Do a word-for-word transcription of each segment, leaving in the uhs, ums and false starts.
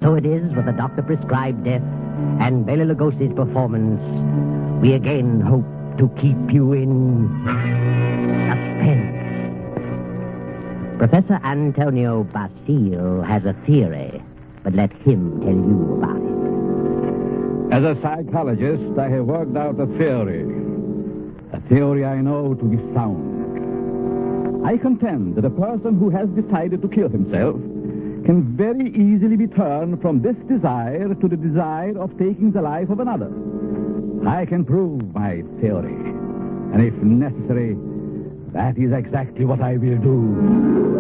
So it is with the doctor-prescribed death and Bela Lugosi's performance, we again hope to keep you in suspense. Professor Antonio Basile has a theory, but let him tell you about it. As a psychologist, I have worked out a theory. A theory I know to be sound. I contend that a person who has decided to kill himself can very easily be turned from this desire to the desire of taking the life of another. I can prove my theory. And if necessary, that is exactly what I will do.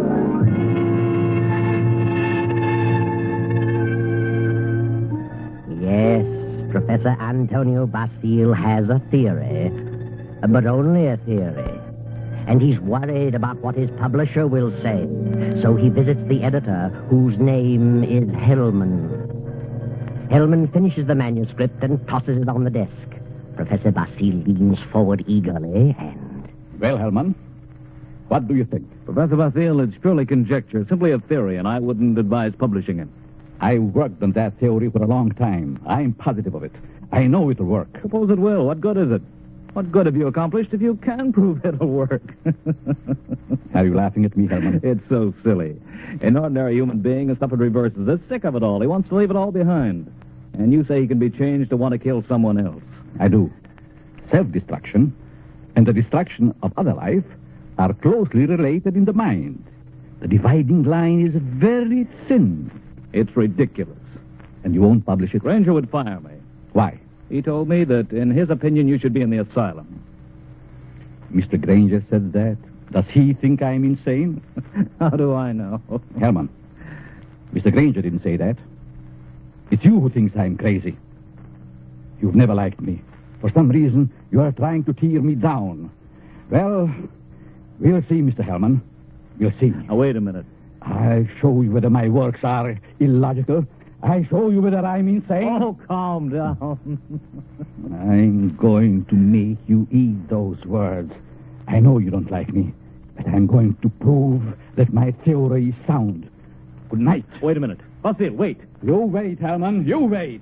Yes, Professor Antonio Basile has a theory, but only a theory. And he's worried about what his publisher will say. So he visits the editor, whose name is Hellman. Hellman finishes the manuscript and tosses it on the desk. Professor Basile leans forward eagerly and... Well, Hellman, what do you think? Professor Basile, it's purely conjecture, simply a theory, and I wouldn't advise publishing it. I worked on that theory for a long time. I'm positive of it. I know it'll work. Suppose it will. What good is it? What good have you accomplished if you can prove it'll work? Are you laughing at me, Hellman? It's so silly. An ordinary human being has suffered reverses. Is sick of it all. He wants to leave it all behind. And you say he can be changed to want to kill someone else. I do. Self-destruction and the destruction of other life are closely related in the mind. The dividing line is very thin. It's ridiculous. And you won't publish it? Granger would fire me. Why? He told me that, in his opinion, you should be in the asylum. Mister Granger said that. Does he think I'm insane? How do I know? Hellman, Mister Granger didn't say that. It's you who thinks I'm crazy. You've never liked me. For some reason, you are trying to tear me down. Well, we'll see, Mister Hellman. We'll see. Now, wait a minute. I'll show you whether my works are illogical. I'll show you whether I'm insane. Oh, calm down. I'm going to make you eat those words. I know you don't like me, but I'm going to prove that my theory is sound. Good night. Wait a minute. Basile, wait. You wait, Hellman. You wait.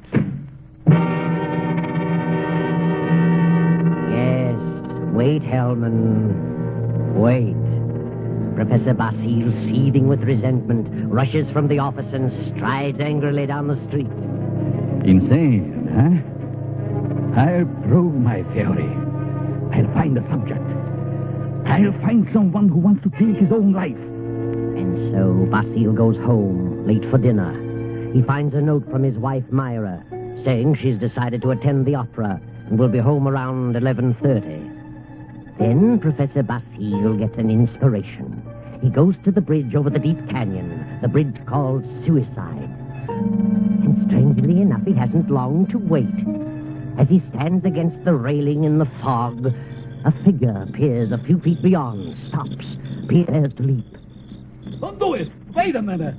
Yes, wait, Hellman. Wait. Professor Basile, seething with resentment, rushes from the office and strides angrily down the street. Insane, huh? I'll prove my theory. I'll find a subject. I'll find someone who wants to take his own life. And so Basile goes home, late for dinner. He finds a note from his wife, Myra, saying she's decided to attend the opera and will be home around eleven thirty. Then Professor Basile gets an inspiration. He goes to the bridge over the deep canyon, the bridge called Suicide. And strangely enough, he hasn't long to wait. As he stands against the railing in the fog, a figure appears a few feet beyond, stops, prepares to leap. Don't do it! Wait a minute!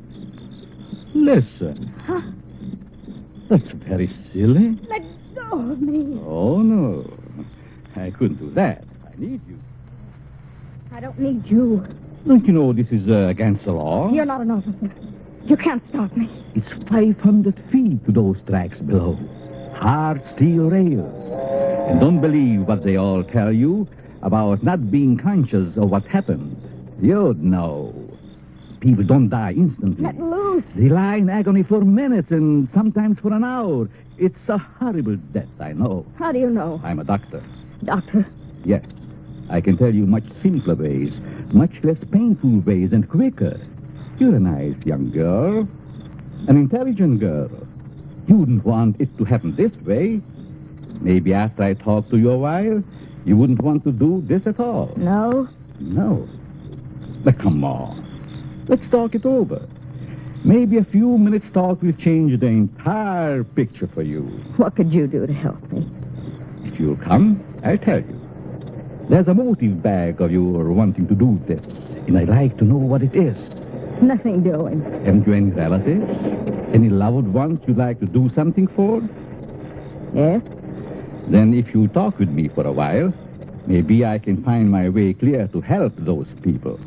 Listen. Huh? That's very silly. Let go of me. Oh, no. I couldn't do that. I need you. I don't need you. Don't you know this is uh, against the law? You're not an officer. You can't stop me. It's five hundred feet to those tracks below. Hard steel rails. And don't believe what they all tell you about not being conscious of what happened. You'd know. People don't die instantly. Let loose. They lie in agony for minutes and sometimes for an hour. It's a horrible death, I know. How do you know? I'm a doctor. Doctor? Yes. I can tell you much simpler ways, much less painful ways and quicker. You're a nice young girl, an intelligent girl. You wouldn't want it to happen this way. Maybe after I talk to you a while, you wouldn't want to do this at all. No? No. But come on. Let's talk it over. Maybe a few minutes' talk will change the entire picture for you. What could you do to help me? If you'll come, I'll tell you. There's a motive back of your wanting to do this, and I'd like to know what it is. Nothing doing. Haven't you any relatives? Any loved ones you'd like to do something for? Yes? Then if you'll talk with me for a while, maybe I can find my way clear to help those people.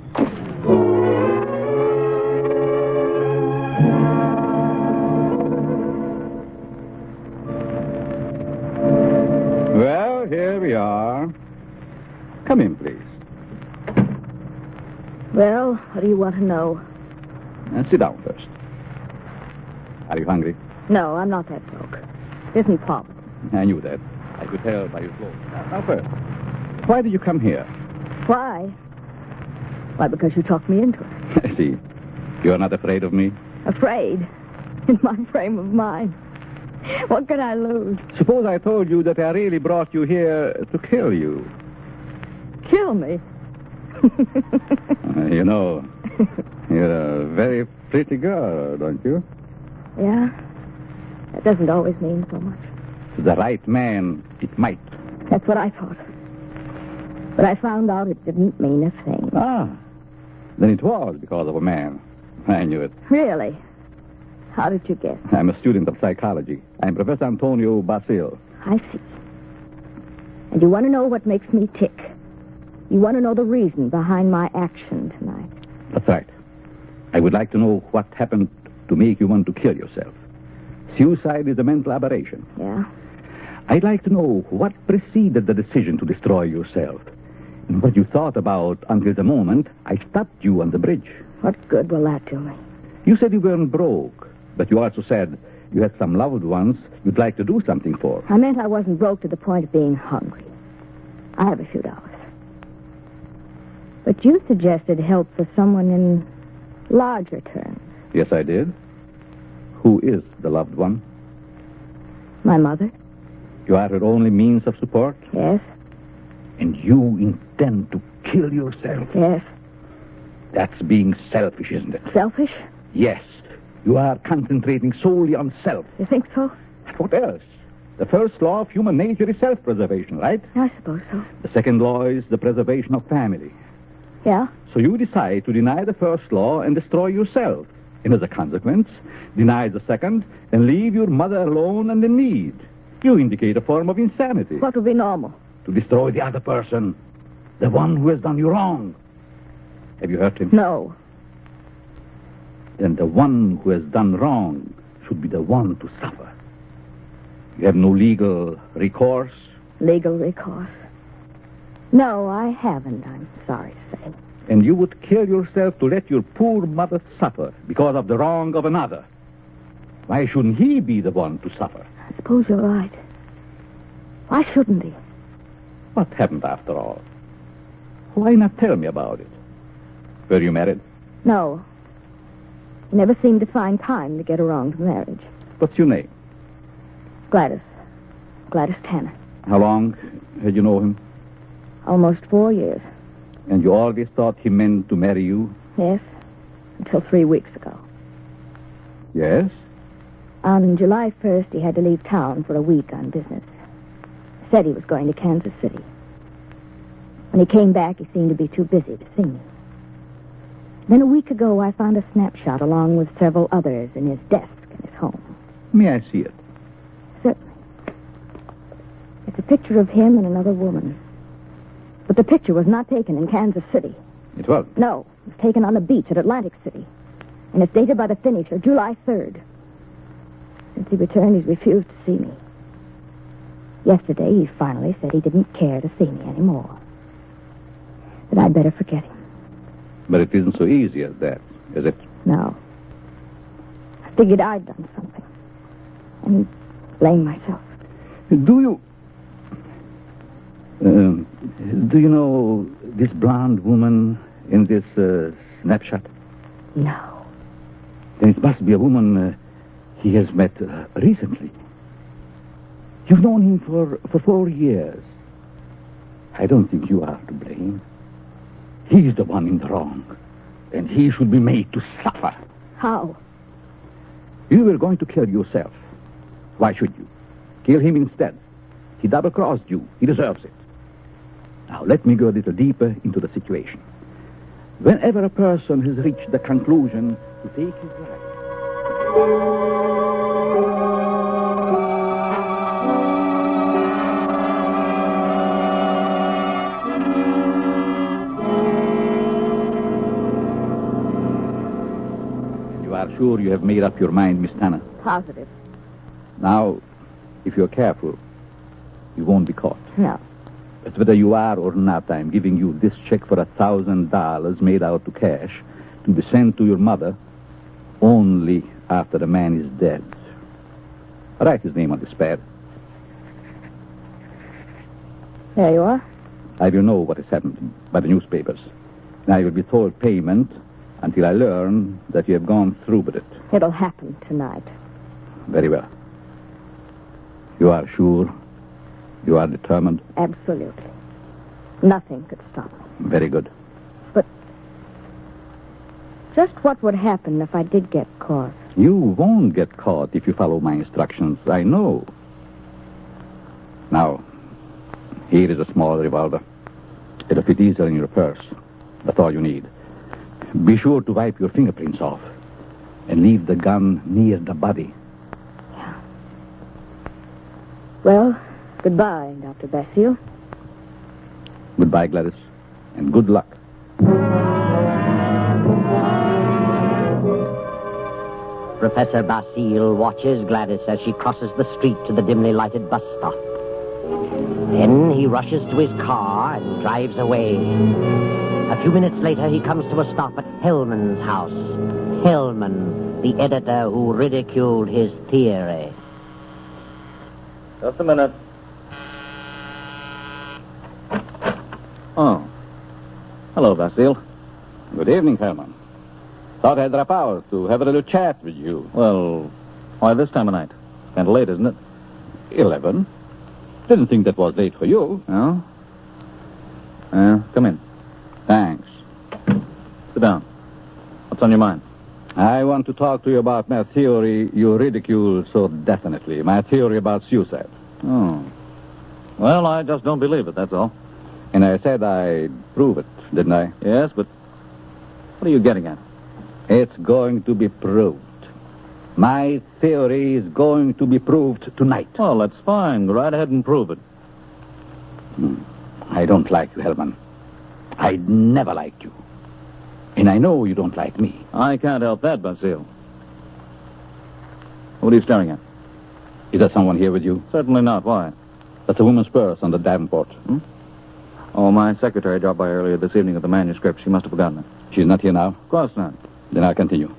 Come in, please. Well, what do you want to know? Uh, sit down first. Are you hungry? No, I'm not that broke. It isn't poverty. I knew that. I could tell by your clothes. Now, now first, why did you come here? Why? Why, because you talked me into it. I see. You're not afraid of me? Afraid? In my frame of mind. What could I lose? Suppose I told you that I really brought you here to kill you. Kill me? Uh, you know, you're a very pretty girl, don't you? Yeah? That doesn't always mean so much. To the right man, it might. That's what I thought. But I found out it didn't mean a thing. Ah, then it was because of a man. I knew it. Really? How did you guess? I'm a student of psychology. I'm Professor Antonio Basil. I see. And you want to know what makes me tick. You want to know the reason behind my action tonight. That's right. I would like to know what happened to make you want to kill yourself. Suicide is a mental aberration. Yeah? I'd like to know what preceded the decision to destroy yourself and what you thought about until the moment I stopped you on the bridge. What good will that do me? You said you weren't broke, but you also said you had some loved ones you'd like to do something for. I meant I wasn't broke to the point of being hungry. I have a few dollars. But you suggested help for someone in larger terms. Yes, I did. Who is the loved one? My mother? You are her only means of support? Yes. And you intend to kill yourself? Yes. That's being selfish, isn't it? Selfish? Yes. You are concentrating solely on self. You think so? What else? The first law of human nature is self-preservation, right? I suppose so. The second law is the preservation of family. Yeah? So you decide to deny the first law and destroy yourself. And as a consequence, deny the second and leave your mother alone and in need. You indicate a form of insanity. What would be normal? To destroy the other person. The one who has done you wrong. Have you hurt him? No. Then the one who has done wrong should be the one to suffer. You have no legal recourse? Legal recourse? No, I haven't, I'm sorry to say. And you would kill yourself to let your poor mother suffer because of the wrong of another. Why shouldn't he be the one to suffer? I suppose you're right. Why shouldn't he? What happened after all? Why not tell me about it? Were you married? No. He never seemed to find time to get around to marriage. What's your name? Gladys. Gladys Tanner. How long had you known him? Almost four years. And you always thought he meant to marry you? Yes. Until three weeks ago. Yes? On July first, he had to leave town for a week on business. Said he was going to Kansas City. When he came back, he seemed to be too busy to see me. Then a week ago, I found a snapshot along with several others in his desk in his home. May I see it? Certainly. It's a picture of him and another woman. But the picture was not taken in Kansas City. It was? No, it was taken on the beach at Atlantic City. And it's dated by the finisher, July third. Since he returned, he's refused to see me. Yesterday, he finally said he didn't care to see me anymore. That I'd better forget him. But it isn't so easy as that, is it? No. I figured I'd done something. And blame myself. Do you... Um, do you know this blonde woman in this uh, snapshot? No. Then it must be a woman uh, he has met uh, recently. You've known him for, for four years. I don't think you are to blame. He's the one in the wrong. And he should be made to suffer. How? You were going to kill yourself. Why should you? Kill him instead. He double-crossed you. He deserves it. Now, let me go a little deeper into the situation. Whenever a person has reached the conclusion to take his life... You are sure you have made up your mind, Miss Tanner? Positive. Now, if you're careful, you won't be caught. No. But whether you are or not, I'm giving you this check for a thousand dollars made out to cash to be sent to your mother only after the man is dead. Write his name on this pad. There you are. I will know what has happened by the newspapers. And I will be told payment until I learn that you have gone through with it. It'll happen tonight. Very well. You are sure? You are determined? Absolutely. Nothing could stop me. Very good. But just what would happen if I did get caught? You won't get caught if you follow my instructions. I know. Now, here is a small revolver. It'll fit easier in your purse. That's all you need. Be sure to wipe your fingerprints off and leave the gun near the body. Yeah. Well, goodbye, Doctor Basile. Goodbye, Gladys, and good luck. Professor Basile watches Gladys as she crosses the street to the dimly lighted bus stop. Then he rushes to his car and drives away. A few minutes later, he comes to a stop at Hellman's house. Hellman, the editor who ridiculed his theory. Just a minute. Oh. Hello, Basile. Good evening, Hellman. Thought I'd drop out to have a little chat with you. Well, why this time of night? Kind of late, isn't it? Eleven. Didn't think that was late for you. No? Uh, come in. Thanks. Sit down. What's on your mind? I want to talk to you about my theory you ridicule so definitely. My theory about suicide. Oh. Well, I just don't believe it, that's all. And I said I'd prove it, didn't I? Yes, but what are you getting at? It's going to be proved. My theory is going to be proved tonight. Well, that's fine. Go right ahead and prove it. Hmm. I don't like you, Hellman. I never liked you. And I know you don't like me. I can't help that, Basile. What are you staring at? Is there someone here with you? Certainly not. Why? That's a woman's purse on the Davenport. Hmm? Oh, my secretary dropped by earlier this evening with the manuscript. She must have forgotten it. She's not here now? Of course not. Then I'll continue.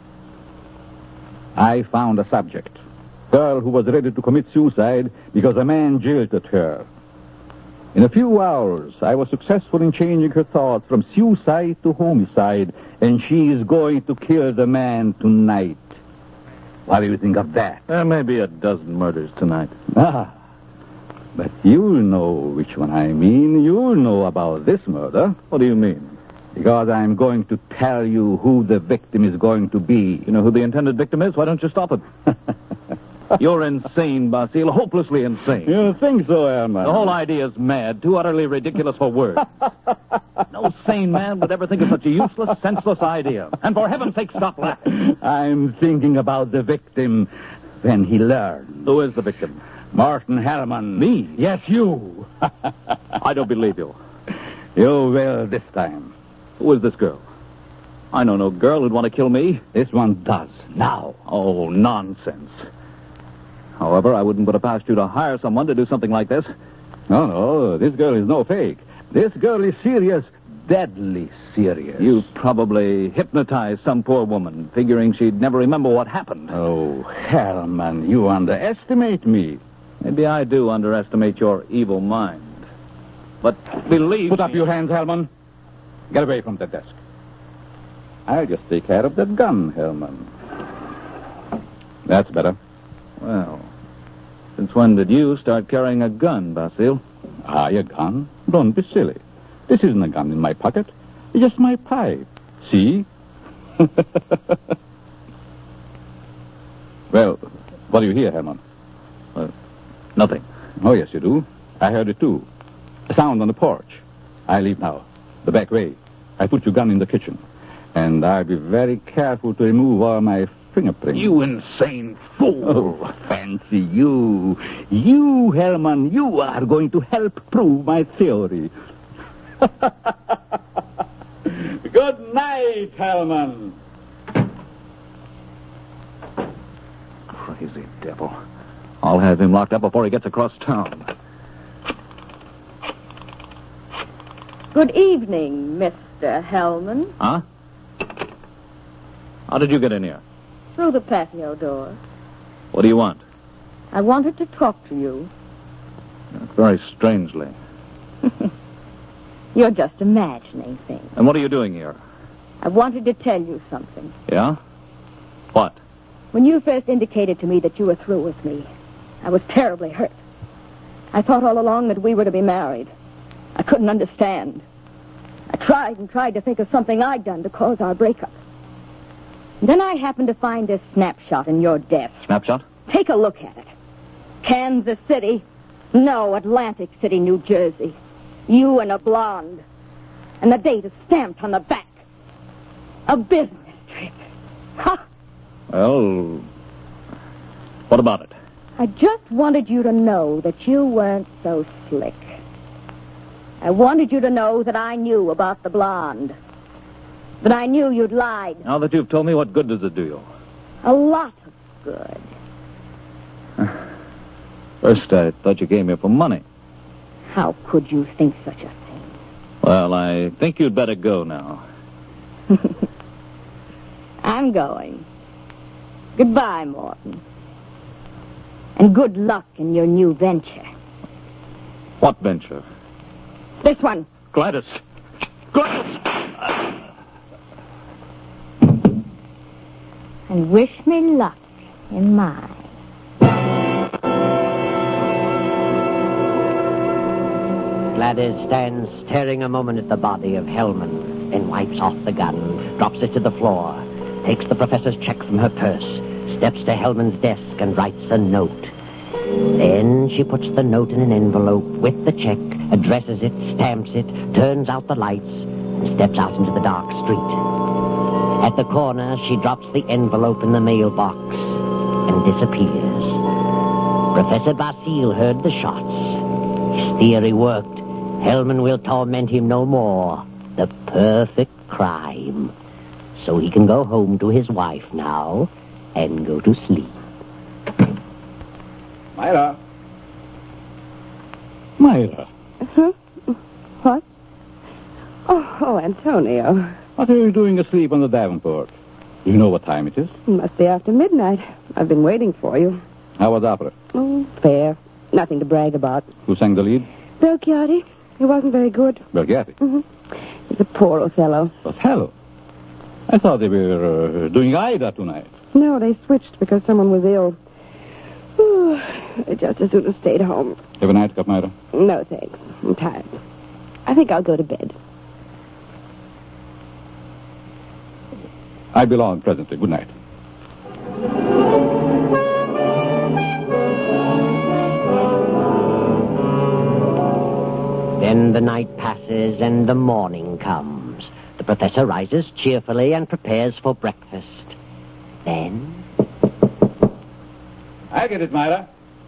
I found a subject. Girl who was ready to commit suicide because a man jilted her. In a few hours, I was successful in changing her thoughts from suicide to homicide, and she is going to kill the man tonight. What do you think of that? There may be a dozen murders tonight. Ah, but you'll know which one I mean. You'll know about this murder. What do you mean? Because I'm going to tell you who the victim is going to be. You know who the intended victim is? Why don't you stop it? You're insane, Basile. Hopelessly insane. You think so, Herman? The whole idea is mad. Too utterly ridiculous for words. No sane man would ever think of such a useless, senseless idea. And for heaven's sake, stop laughing. I'm thinking about the victim when he learned. Who is the victim? Martin Hellman. Me? Yes, you. I don't believe you. You will this time. Who is this girl? I know no girl who'd want to kill me. This one does. Now. Oh, nonsense. However, I wouldn't put it past you to hire someone to do something like this. No, no, this girl is no fake. This girl is serious, deadly serious. You probably hypnotized some poor woman, figuring she'd never remember what happened. Oh, Hellman, you underestimate me. Maybe I do underestimate your evil mind. But believe Put me... up your hands, Hellman. Get away from that desk. I'll just take care of that gun, Hellman. That's better. Well, since when did you start carrying a gun, Basile? Ah, a gun? Don't be silly. This isn't a gun in my pocket. It's just my pipe. See? Well, what do you hear, Herman? Uh, nothing. Oh, yes, you do. I heard it, too. A sound on the porch. I leave now. The back way. I put your gun in the kitchen. And I'll be very careful to remove all my fingerprints. You insane fool. Oh, fancy you. You, Herman, you are going to help prove my theory. Good night, Herman. Crazy devil. I'll have him locked up before he gets across town. Good evening, Mister Hellman. Huh? How did you get in here? Through the patio door. What do you want? I wanted to talk to you. Very strangely. You're just imagining things. And what are you doing here? I wanted to tell you something. Yeah? What? When you first indicated to me that you were through with me, I was terribly hurt. I thought all along that we were to be married. I couldn't understand. I tried and tried to think of something I'd done to cause our breakup. Then I happened to find this snapshot in your desk. Snapshot? Take a look at it. Kansas City. No, Atlantic City, New Jersey. You and a blonde. And the date is stamped on the back. A business trip. Ha! Well, what about it? I just wanted you to know that you weren't so slick. I wanted you to know that I knew about the blonde. That I knew you'd lied. Now that you've told me, what good does it do you? A lot of good. First, I thought you came here for money. How could you think such a thing? Well, I think you'd better go now. I'm going. Goodbye, Morton. And good luck in your new venture. What venture? This one. Gladys. Gladys! And wish me luck in mine. Gladys stands staring a moment at the body of Hellman, then wipes off the gun, drops it to the floor, takes the professor's check from her purse, steps to Hellman's desk and writes a note. Then she puts the note in an envelope with the check, addresses it, stamps it, turns out the lights, and steps out into the dark street. At the corner, she drops the envelope in the mailbox and disappears. Professor Basile heard the shots. His theory worked. Hellman will torment him no more. The perfect crime. So he can go home to his wife now and go to sleep. Myra. Myra. Huh? What? Oh, oh, Antonio. What are you doing asleep on the Davenport? You know what time it is? It must be after midnight. I've been waiting for you. How was opera? Oh, fair. Nothing to brag about. Who sang the lead? Belchiati. He wasn't very good. Belchiati. Mm-hmm. He's a poor Othello. Othello? I thought they were uh, doing Ida tonight. No, they switched because someone was ill. Ooh, I just as soon have stayed home. Have a nightcap, Myra? No, thanks. I'm tired. I think I'll go to bed. I belong presently. Good night. Then the night passes and the morning comes. The professor rises cheerfully and prepares for breakfast. Then... I'll get it, Myra.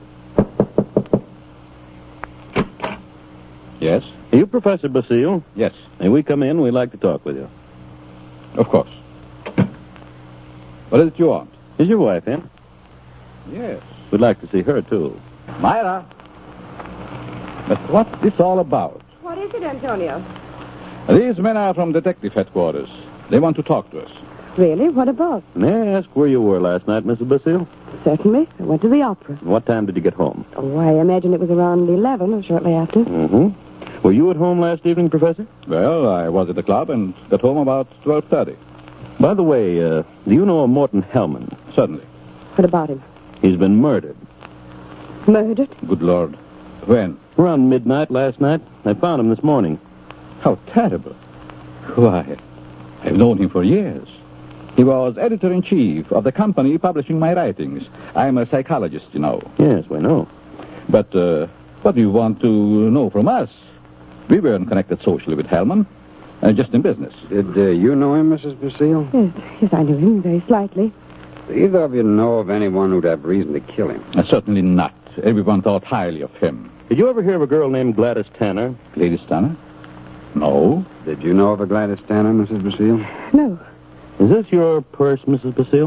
Yes? Are you Professor Basile? Yes. May we come in? We'd like to talk with you. Of course. What is it you want? Is your wife in? Yes. We'd like to see her, too. Myra. But what's this all about? What is it, Antonio? These men are from detective headquarters. They want to talk to us. Really? What about? May I ask where you were last night, Missus Basile? Certainly. I went to the opera. What time did you get home? Oh, I imagine it was around eleven or shortly after. Mm-hmm. Were you at home last evening, Professor? Well, I was at the club and got home about twelve thirty. By the way, uh, do you know a Morton Hellman? Certainly. What about him? He's been murdered. Murdered? Good Lord. When? Around midnight last night. I found him this morning. How terrible. Why, I've known him for years. He was editor-in-chief of the company publishing my writings. I'm a psychologist, you know. Yes, we know. But uh, what do you want to know from us? We weren't connected socially with Hellman, uh, just in business. Did uh, you know him, Missus Basile? Yes, yes, I knew him very slightly. Do either of you know of anyone who'd have reason to kill him? Uh, certainly not. Everyone thought highly of him. Did you ever hear of a girl named Gladys Tanner? Lady Stanner? No. Did you know of a Gladys Tanner, Missus Basile? No. Is this your purse, Missus Basile?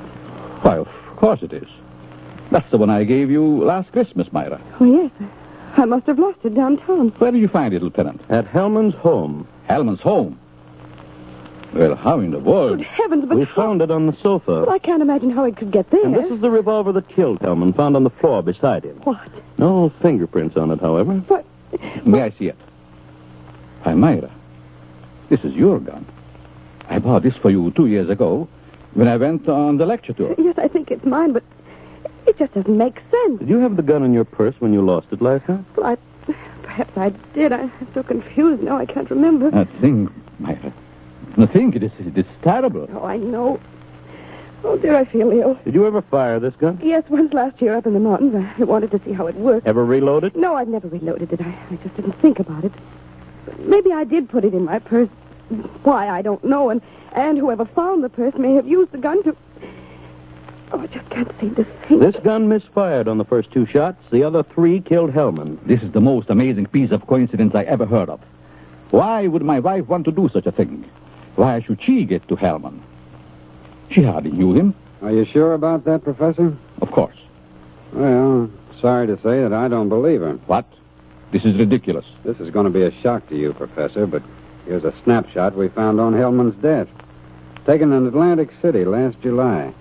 Why, of course it is. That's the one I gave you last Christmas, Myra. Oh, yes. I must have lost it downtown. Where did you find it, Lieutenant? At Hellman's home. Hellman's home. Well, how in the world? Good heavens, but We how- found it on the sofa. Well, I can't imagine how it could get there. And this is the revolver that killed Hellman, found on the floor beside him. What? No fingerprints on it, however. What? May I see it? Why, Myra, this is your gun. I bought this for you two years ago when I went on the lecture tour. Yes, I think it's mine, but it just doesn't make sense. Did you have the gun in your purse when you lost it last night? Well, I, perhaps I did. I, I'm so confused now I can't remember. That thing, Myra. The thing, it is, it is terrible. Oh, I know. Oh, dear, I feel ill. Did you ever fire this gun? Yes, once last year up in the mountains. I wanted to see how it worked. Ever reload it? No, I've never reloaded it. I, I just didn't think about it. But maybe I did put it in my purse. Why, I don't know. And, and whoever found the purse may have used the gun to... Oh, I just can't seem to think. This gun misfired on the first two shots. The other three killed Hellman. This is the most amazing piece of coincidence I ever heard of. Why would my wife want to do such a thing? Why should she get to Hellman? She hardly knew him. Are you sure about that, Professor? Of course. Well, sorry to say that I don't believe her. What? This is ridiculous. This is going to be a shock to you, Professor, but here's a snapshot we found on Hellman's desk. Taken in Atlantic City last July.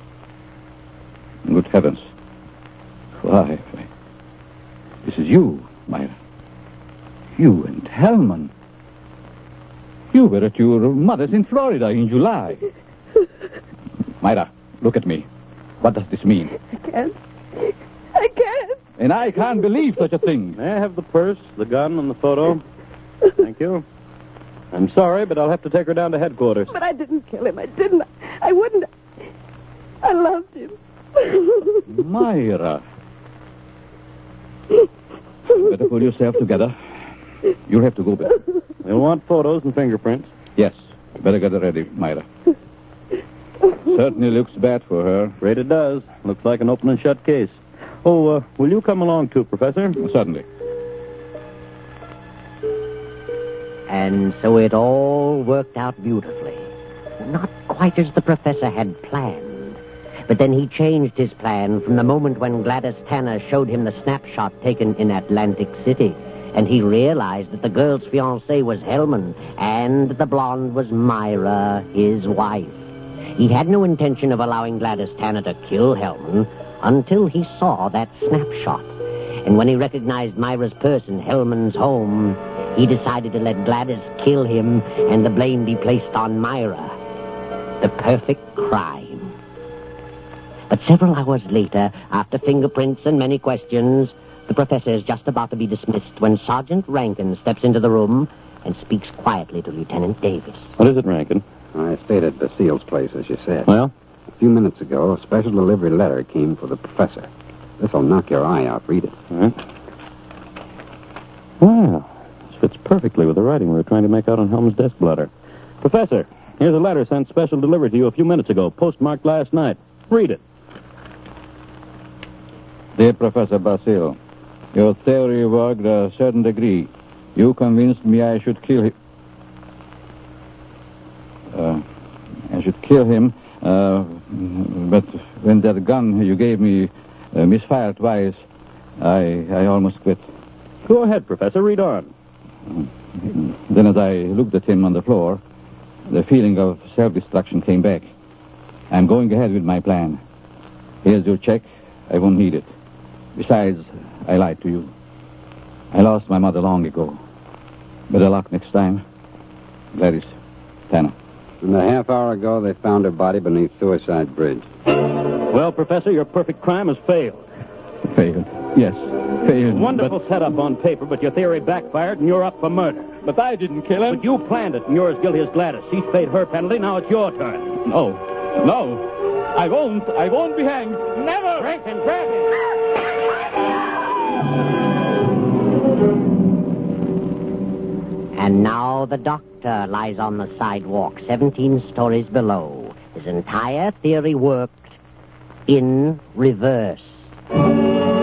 Good heavens. Why? why. This is you, Myra. You and Hellman. You were at your mother's in Florida in July. Myra, look at me. What does this mean? I can't. I can't. And I can't believe such a thing. May I have the purse, the gun, and the photo? Thank you. I'm sorry, but I'll have to take her down to headquarters. But I didn't kill him. I didn't. I wouldn't. I loved him. Myra. Better pull yourself together. You'll have to go back. You'll want photos and fingerprints. Yes. Better get ready, Myra. Certainly looks bad for her. Afraid it does. Looks like an open and shut case. Oh, uh, will you come along too, Professor? Certainly. And so it all worked out beautifully. Not quite as the professor had planned. But then he changed his plan from the moment when Gladys Tanner showed him the snapshot taken in Atlantic City. And he realized that the girl's fiancé was Hellman, and the blonde was Myra, his wife. He had no intention of allowing Gladys Tanner to kill Hellman until he saw that snapshot. And when he recognized Myra's purse in Hellman's home, he decided to let Gladys kill him and the blame be placed on Myra. The perfect crime. But several hours later, after fingerprints and many questions, the professor is just about to be dismissed when Sergeant Rankin steps into the room and speaks quietly to Lieutenant Davis. What is it, Rankin? I stayed at Basile's place, as you said. Well? A few minutes ago, a special delivery letter came for the professor. This'll knock your eye out. Read it. All right. Wow. This fits perfectly with the writing we were trying to make out on Helm's desk blotter. Professor, here's a letter sent special delivery to you a few minutes ago, postmarked last night. Read it. Dear Professor Basile, your theory worked a certain degree. You convinced me I should kill him. Uh, I should kill him, uh, but when that gun you gave me uh, misfired twice, I I almost quit. Go ahead, Professor. Read on. Then as I looked at him on the floor, the feeling of self-destruction came back. I'm going ahead with my plan. Here's your check. I won't need it. Besides, I lied to you. I lost my mother long ago. Better luck next time. Gladys Tanner. And a half hour ago, they found her body beneath Suicide Bridge. Well, Professor, your perfect crime has failed. Failed. Yes, failed. Wonderful but... setup on paper, but your theory backfired and you're up for murder. But I didn't kill him. But you planned it, and you're as guilty as Gladys. She's paid her penalty. Now it's your turn. No. No. I won't. I won't be hanged. Never. Rankin, grab him. And now the doctor lies on the sidewalk, seventeen stories below. His entire theory worked in reverse.